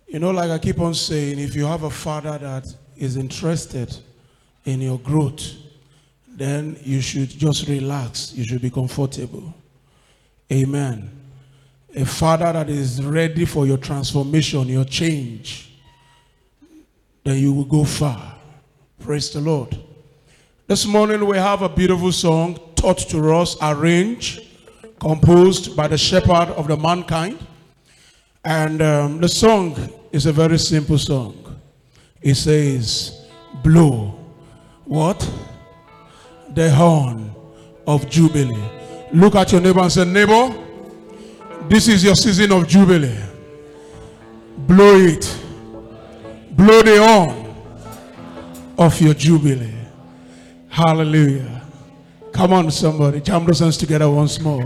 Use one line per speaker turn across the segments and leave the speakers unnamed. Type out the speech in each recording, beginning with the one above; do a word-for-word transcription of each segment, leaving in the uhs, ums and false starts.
You know, like I keep on saying, if you have a father that is interested in your growth, then you should just relax. You should be comfortable. Amen. A father that is ready for your transformation, your change, then you will go far. Praise the Lord. This morning we have a beautiful song taught to us, arranged, composed by the shepherd of the mankind. And um, the song is a very simple song. It says, blow what? The horn of Jubilee. Look at your neighbor and say, neighbor, this is your season of Jubilee. Blow it. Blow the horn of your Jubilee. Hallelujah. Come on, somebody. Jam those hands together once more.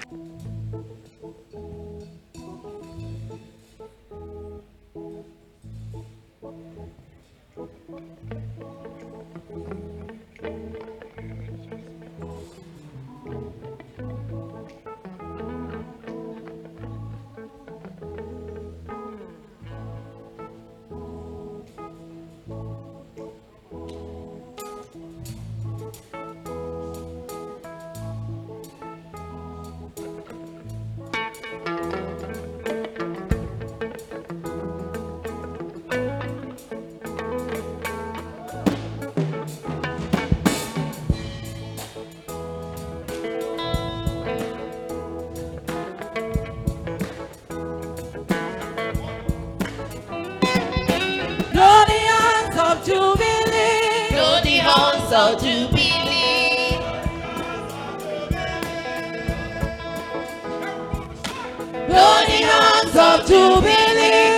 So to believe, blow the horns of Jubilee,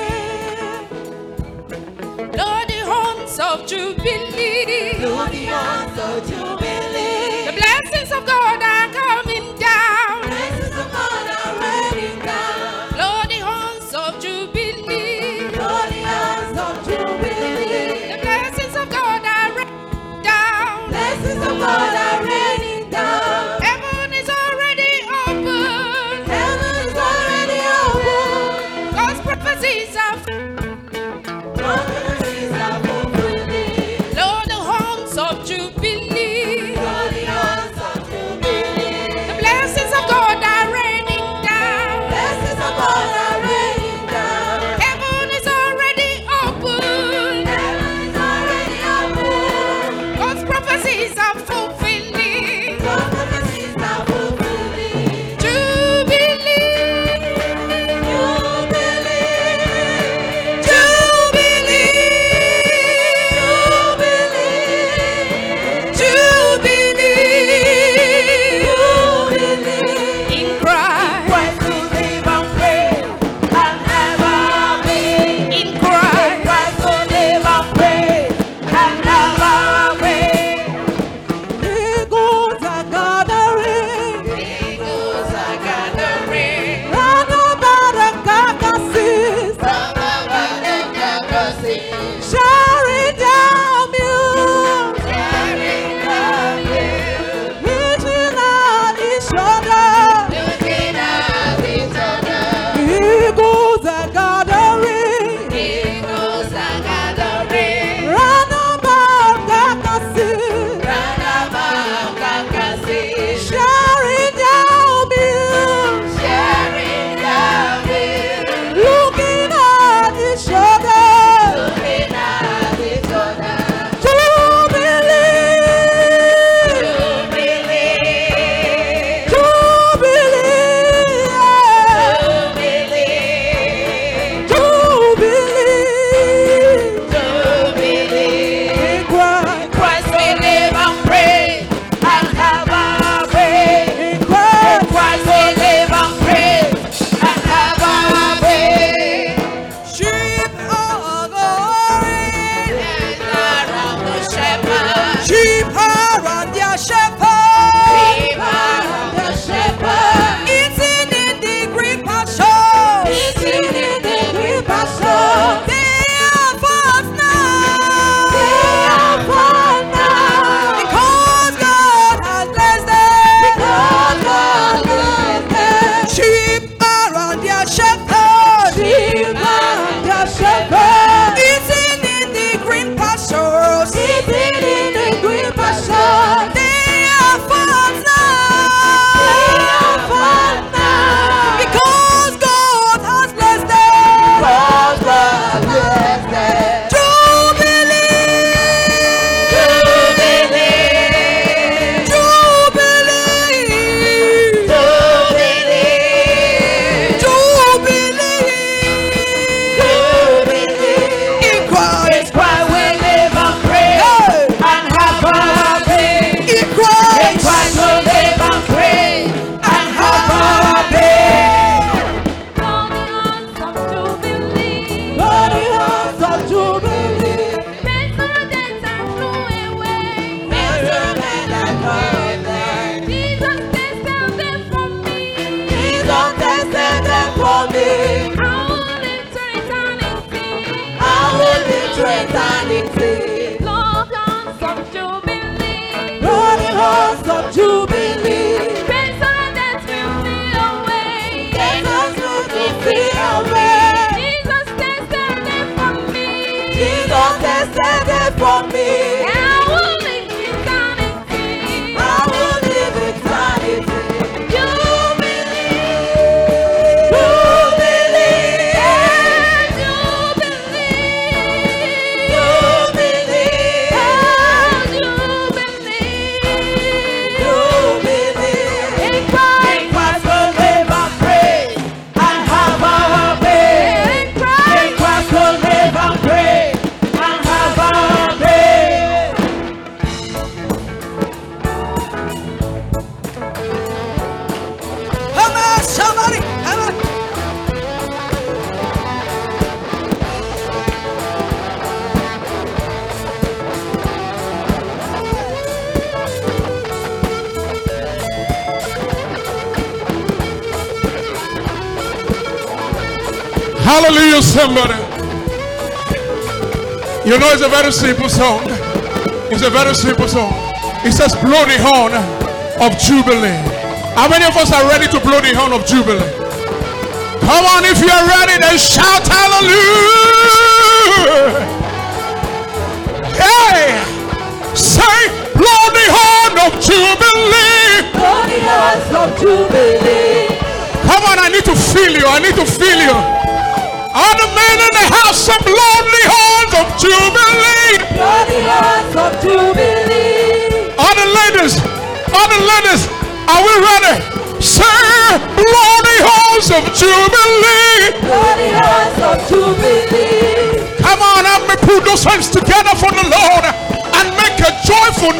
blow the horns of Jubilee, blow the horns of Jubilee. The blessings of God are coming down, blessings of God are raining down. Blow the horns of Jubilee, blow the horns of Jubilee. The blessings of God are raining down, blessings of God are raining down. Heaven is already open, heaven is already open. God's prophecies are prophecies are fulfilling. Blow the horns of Jubilee, blow the horns of Jubilee. The blessings of God are raining down, blessings of God are raining down. Heaven is already open, heaven is already open. God's prophecies are fulfilling, God's prophecies are fulfilling. Jubilee, Jubilee, Jubilee, to eternity. Blow the horns of jubilee. Blow the horns of jubilee. Praise the dead will flee away. Jesus will flee away. Jesus tasted it for me. Jesus tasted it for me. I will live eternity. I will live eternity.
Hallelujah, somebody. You know, it's a very simple song. It's a very simple song. It says, blow the horn of Jubilee. How many of us are ready to blow the horn of Jubilee? Come on, if you are ready, then shout hallelujah. Hey, say, blow the horn of Jubilee. Blow the horn of Jubilee. Come on, I need to feel you. I need to feel you. All the men in the house, some lonely horns of Jubilee. Bloody horns of Jubilee. All the ladies, all the ladies, are we ready? Say, bloody horns of Jubilee. Bloody horns of Jubilee. Come on, help me put those hands together for the Lord and make a joyful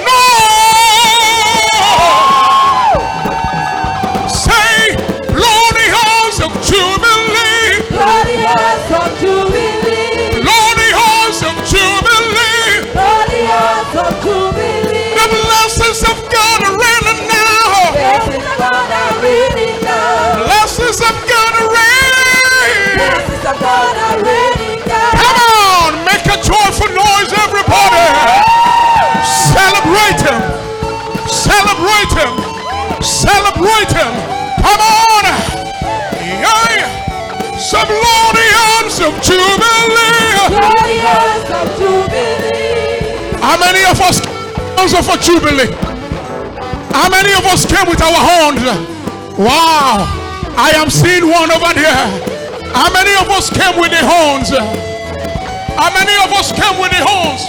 noise. Say, bloody horns of Jubilee. Bloody horns of Jubilee. Bloody horns of Jubilee. Bloody horns of Jubilee. The blessings of God are raining now. Blessings of God are raining now. Blessings of God are raining. Blessings of God are raining now. Come on, make a joyful noise, everybody. Celebrate Him. Celebrate Him. Celebrate Him. Come on. Yeah. Some bloody horns of Jubilee. Bloody horns of Jubilee. How many of us came for Jubilee? How many of us came with our horns? Wow, I am seeing one over there. How many of us came with the horns? How many of us came with the horns?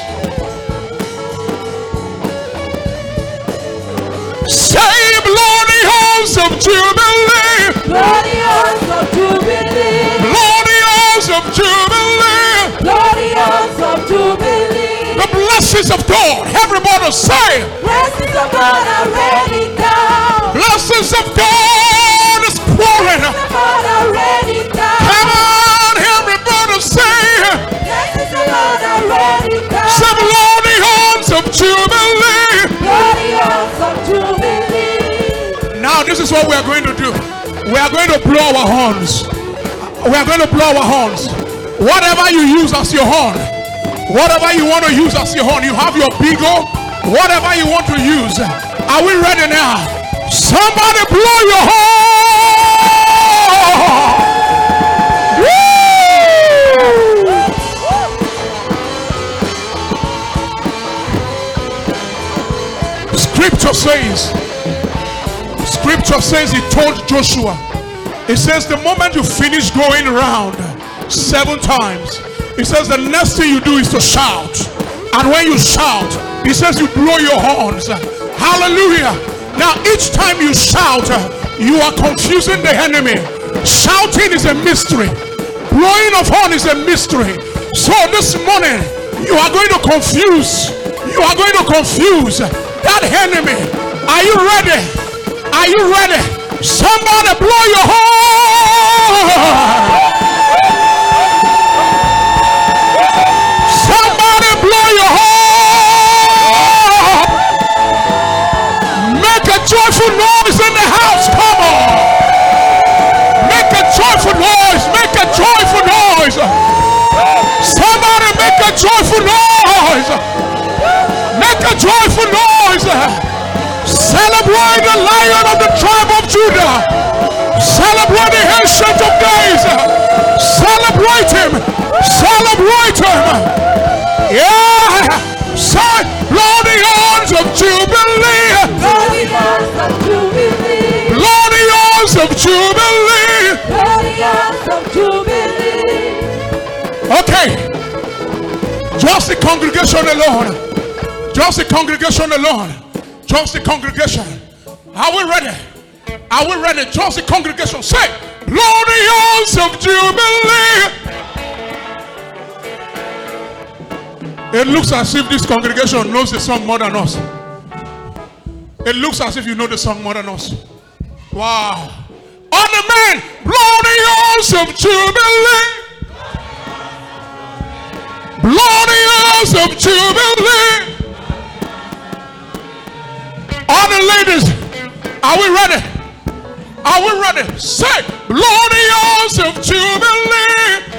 Say, bloody horns of Jubilee. Bloody horns of Jubilee. Bloody horns of Jubilee. Bloody horns of Jubilee. The blessings of God. Everybody say, blessings of God are raining down. Blessings of God is pouring. Blessings of God are raining down. Come on, everybody say, blessings of God are raining down. Some bloody horns of Jubilee. Bloody horns of Jubilee. Now this is what we are going to do. We are going to blow our horns. We are going to blow our horns. Whatever you use as your horn, whatever you want to use as your horn, you have your beagle, whatever you want to use. Are we ready now? Somebody blow your horn! Woo! Scripture says, Scripture says he told Joshua, it says the moment you finish going around seven times, it says the next thing you do is to shout. And when you shout, it says you blow your horns. Hallelujah. Now each time you shout, you are confusing the enemy. Shouting is a mystery. Blowing of horn is a mystery. So this morning, you are going to confuse. You are going to confuse that enemy. Are you ready? Are you ready? Somebody blow your horn. Somebody blow your horn. Make a joyful noise in the house. Come on. Make a joyful noise. Make a joyful noise. Somebody make a joyful joyful noise. Make a joyful noise. Celebrate the Lion of the tribe of Judah. Celebrate the Ancient of Days. Celebrate him. Celebrate him. Yeah. Say, blow the horns of Jubilee.
Blow the horns of Jubilee.
Blow the horns of Jubilee.
Blow the horns of Jubilee.
Okay. Just the congregation alone. Just the congregation alone. Just the congregation. Are we ready? Are we ready? Just the congregation. Say, blow the horns of Jubilee. It looks as if this congregation knows the song more than us. It looks as if you know the song more than us. Wow. On the men, blow the horns of Jubilee. Blow the horns of Jubilee. On the ladies, are we ready? Are we ready? Say, blow the horns of Jubilee.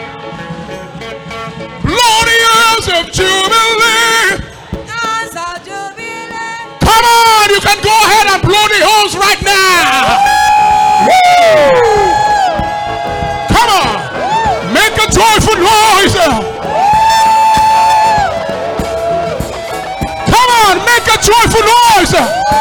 Blow the horns of Jubilee.
Horns of Jubilee.
Come on, you can go ahead and blow the horns right now. Woo! Come on, make a joyful noise. Come on, make a joyful noise.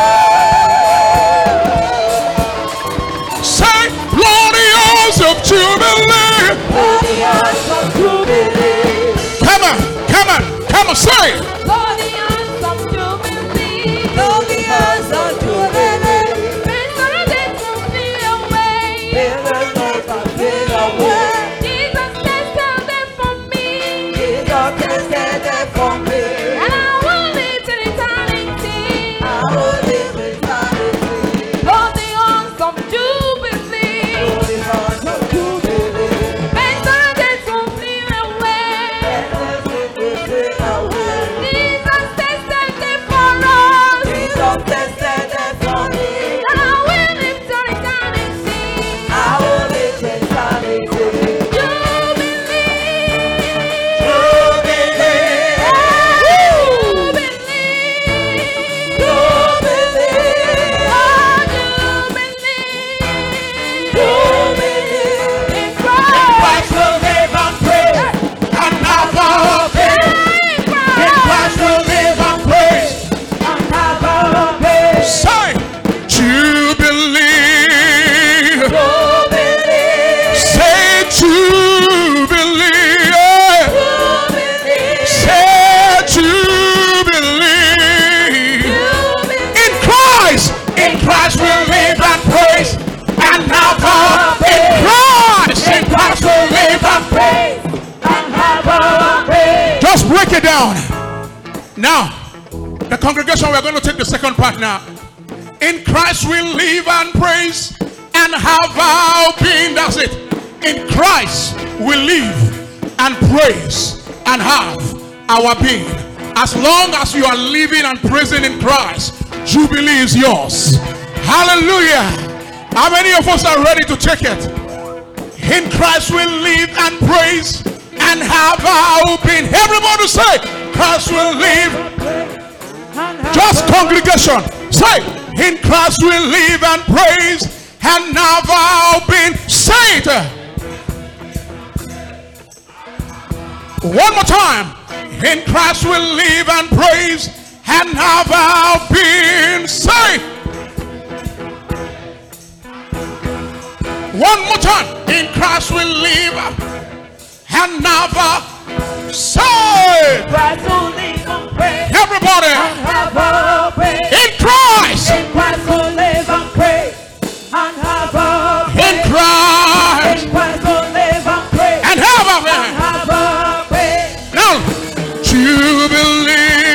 Say, blow the horns of Jubilee.
Blow the horns of Jubilee.
Come on, come on, come on, say it.
Blow the horns of Jubilee. Blow the horns of Jubilee. Bring the dead to flee away. Bring the dead to flee away. Jesus tested them for me. Jesus tested them for me. And I will live till eternity. I will live eternity. Blow the horns of Jubilee. Blow the horns of Jubilee. Bring the dead to flee away. Jesus tested them for us. Jesus tested them for me. And I will live till eternity. I will live till eternity. Jubilee. Jubilee. Jubilee. Jubilee. Oh, Jubilee. Jubilee. In Christ will live and praise and never fail. In Christ will live and praise and never fail.
Say, Jubilee.
Jubilee.
Say, Jubilee.
Jubilee.
Say, Jubilee. In Christ, in Christ we'll live and praise and never in Christ, in Christ we'll live and praise.
And never fail.
Just break it down. Now, the congregation, we're going to take the second part now. In Christ we live and praise and have our being. That's it. In Christ we live and praise and have our being. As long as you are living and praising in Christ, Jubilee is yours. Hallelujah. How many of us are ready to take it? In Christ we live and praise and have our being. Everybody say, Christ will live. Just congregation, say, in Christ we live and praise and have our being. Say it. One more time. In Christ we live and praise and have our being. Say it. One more time. In Christ we live and never say.
Christ will live and praise
Everybody.
and have a praise.
In Christ.
In Christ will live and praise and have a praise.
In Christ.
In Christ will live and praise
And have a
and have a praise.
now. Jubilee.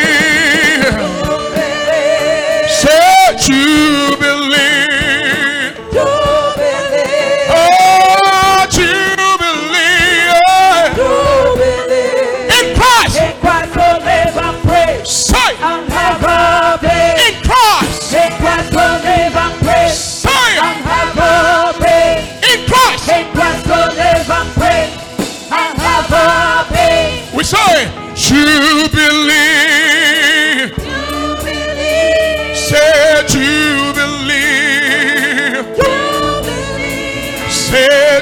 Jubilee.
Say Jubilee.
Jubilee.
Oh, Jubilee.
Jubilee.
In Christ.
In Christ will live and praise
Say.
and have a praise.
In Christ.
In Christ will live and praise
Say.
and have a praise.
In Christ.
In Christ will live and praise and have a praise.
We say Jubilee.
Jubilee.
Say Jubilee.
Jubilee.
Say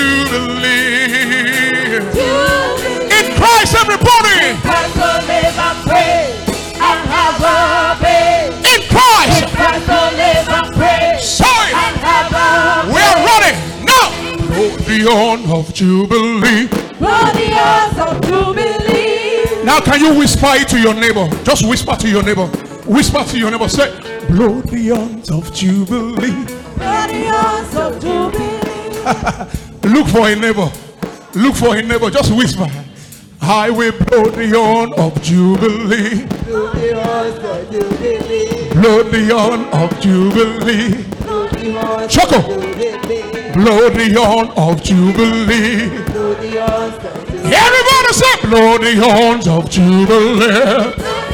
Jubilee.
Jubilee.
In Christ, everybody.
Christ will live and pray and have a baby.
In Christ.
Christ will live and pray
Sorry.
and have a
We are running now. Oh, the horn of Jubilee.
glorious of Jubilee.
Now, can you whisper it to your neighbor? Just whisper to your neighbor. Whisper to your neighbor. Say, blow the horns of Jubilee.
Glorious of Jubilee.
Look for a neighbor. Look for a neighbor. Just whisper. I will blow the horn of Jubilee.
Blow the horns of Jubilee.
Blow the horn of Jubilee.
Blow the horns
Choco.
of Jubilee.
Blow the horn of Jubilee.
Blow the horns of Jubilee.
Everybody say, blow the horns of Jubilee.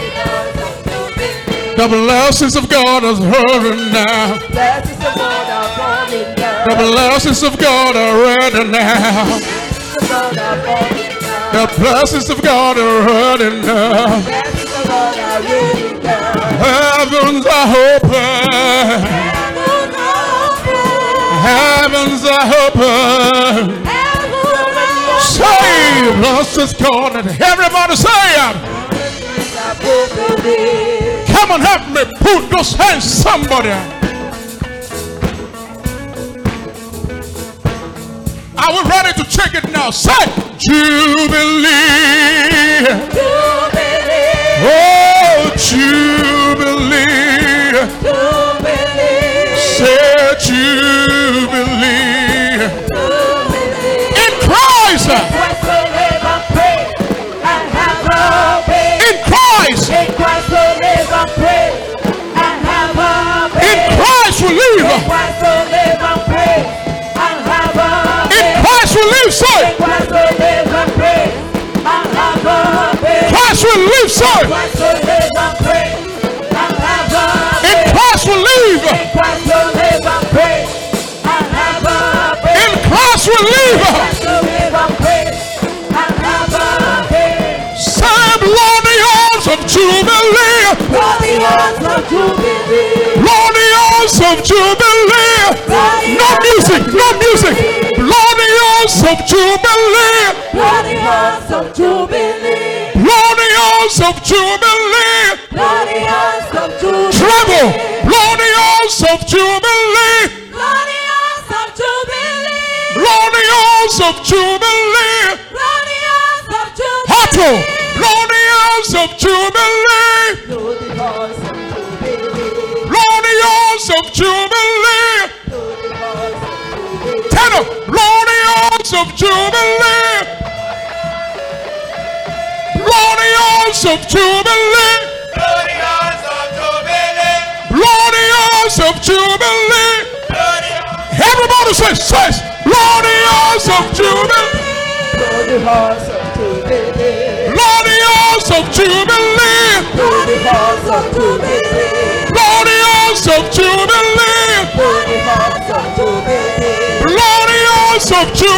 The blessings of God are hurrying now.
Blessings of God are falling down.
The blessings of God are ready now.
Blessings of God are falling down.
The blessings of God are ready now.
Blessings of God are raining down.
Heavens are open.
Heavens
Heavens
are open.
are open.
Heavens are
Say, blessings God, and everybody say it.
open.
Come on, help me put those hands, somebody. Are we ready to check it now? Say, Jubilee.
Jubilee.
Oh, Jubilee.
Jubilee.
Say, Jubilee.
Jubilee.
In Christ.
Christ will live and pray and have a baby.
In Christ.
In Christ will live and pray and have a baby.
In Christ we
In
live.
Christ will live and pray and have a baby.
In Christ we live,
In
say.
Christ will live and pray and have a baby.
Christ we live, say.
Christ will live and pray and have a
In
baby.
Christ we live.
In Christ will live and pray and have a baby.
In Christ we live.
Christ will live and pray and have a baby.
Say, blow the horns of Jubilee.
Blow the horns of Jubilee.
Blow the horns of Jubilee. No music, no music. Blow the horns of Jubilee.
Blow the horns of Jubilee.
Blow the horns of Jubilee.
Blow the horns of Jubilee.
Treble. Blow the horns of Jubilee.
Blow the horns of Jubilee.
Blow the horns of Jubilee.
Blow the horns of Jubilee.
Otto. Blow the horns of Jubilee.
Blow the horns of Jubilee.
Blow the horns of Jubilee.
Blow the horns of Jubilee.
Tenor. Blow the horns of Jubilee. Blow the horns of Jubilee.
Blow the horns of Jubilee.
Blow the horns of Jubilee.
Blow the horns.
Everybody say, says, blow the horns of Jubilee.
Blow the horns of Jubilee.
Blow the horns of Jubilee.
Blow the horns of Jubilee.
Blow the horns of Jubilee.
Blow the horns of Jubilee.
Blow the horns of Jubilee.